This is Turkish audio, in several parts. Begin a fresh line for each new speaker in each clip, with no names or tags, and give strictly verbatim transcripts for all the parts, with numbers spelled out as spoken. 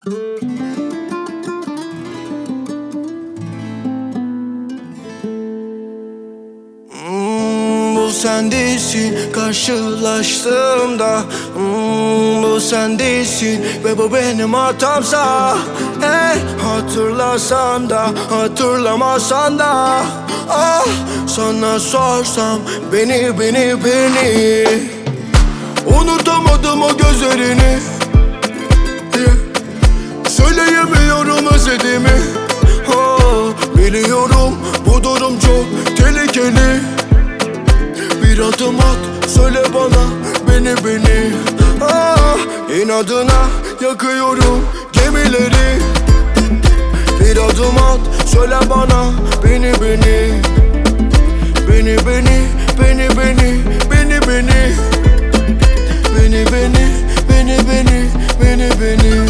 Hmm, bu sen değilsin karşılaştığımda. hmm, Bu sen değilsin ve bu benim hatamsa. Hey, hatırlasan da hatırlamasan da, ah, sana sorsam beni beni beni unutamadım o gözlerini. yeah. Söyleyemiyorum özlediğimi. oh, Biliyorum bu durum çok tehlikeli. Bir adım at, söyle bana beni beni. ah, İnadına yakıyorum gemileri. Bir adım at, söyle bana beni beni. Beni beni, beni beni, beni beni. Beni beni, beni beni, beni beni.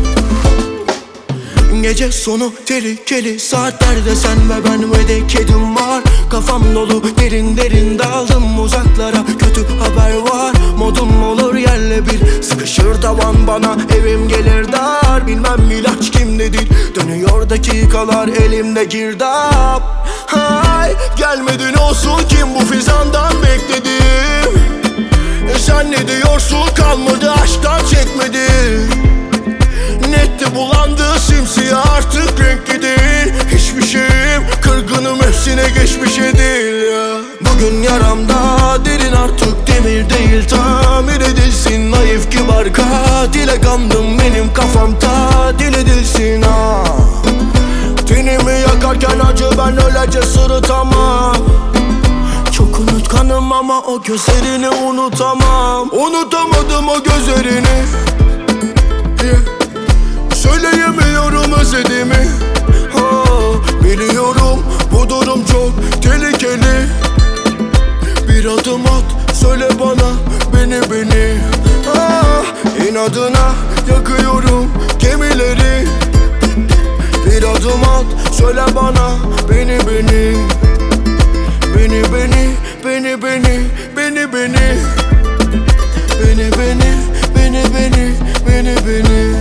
Gece sonu tehlikeli saatlerde sen ve ben ve de kedim var. Kafam dolu derin derin daldım uzaklara. Kötü haber var, modum olur yerle bir. Sıkışır tavan bana, evim gelir dar. Bilmem ilaç kimdedir, dönüyor dakikalar elimde girdap. Hay, gelmedin olsun kim bu fizandan bekledim. e Sen ne diyorsun, kalmadı aşktan çekmedim. Netti bulandı simsiyah, artık renkli değil. Hiçbir şeyim, kırgınım hepsine geçmişe değil ya. Bugün yaramda derin, artık demir değil. Tamir edilsin naif kibar katile kandım. Benim kafam tatil edilsin ha. Tenimi yakarken acı, ben öylece sırıtamam. Çok unutkanım ama o gözlerini unutamam. Unutamadım o gözlerini. yeah. Söyleyemiyorum özlediğimi. oh, Biliyorum bu durum çok tehlikeli. Bir adım at, söyle bana beni beni. ah, İnadına yakıyorum gemileri. Bir adım at, söyle bana beni beni. Beni beni, beni beni, beni beni. Beni beni, beni beni, beni beni.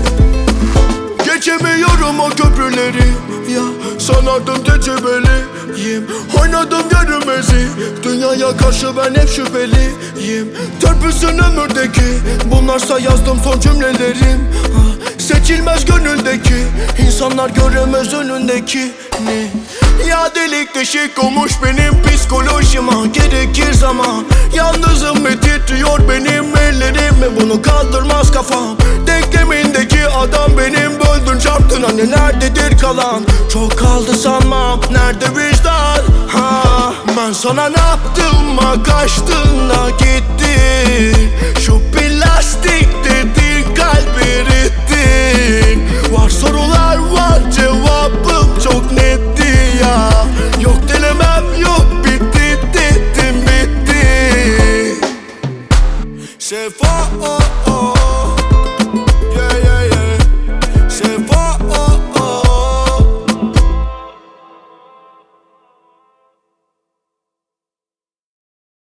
Geçemiyorum o köprüleri ya, sanardım tecrübeliyim. Oynadım görünmezi, dünyaya karşı ben hep şüpheliyim. Törpüsün ömürdeki, bunlarsa yazdım son cümlelerim. ah, Seçilmez gönüldeki, insanlar göremez önündeki ne? Ya delik deşik olmuş benim psikolojime, gerekir zaman. Yalnızım ve titriyor benim ellerim ve bunu kaldırmaz kafam. Denklemindeki adam benim, böldün çarptın, hani nerededir kalan? Çok kaldı sanmam, nerede vicdan? Ha, ben sana ne yaptım, kaçtın da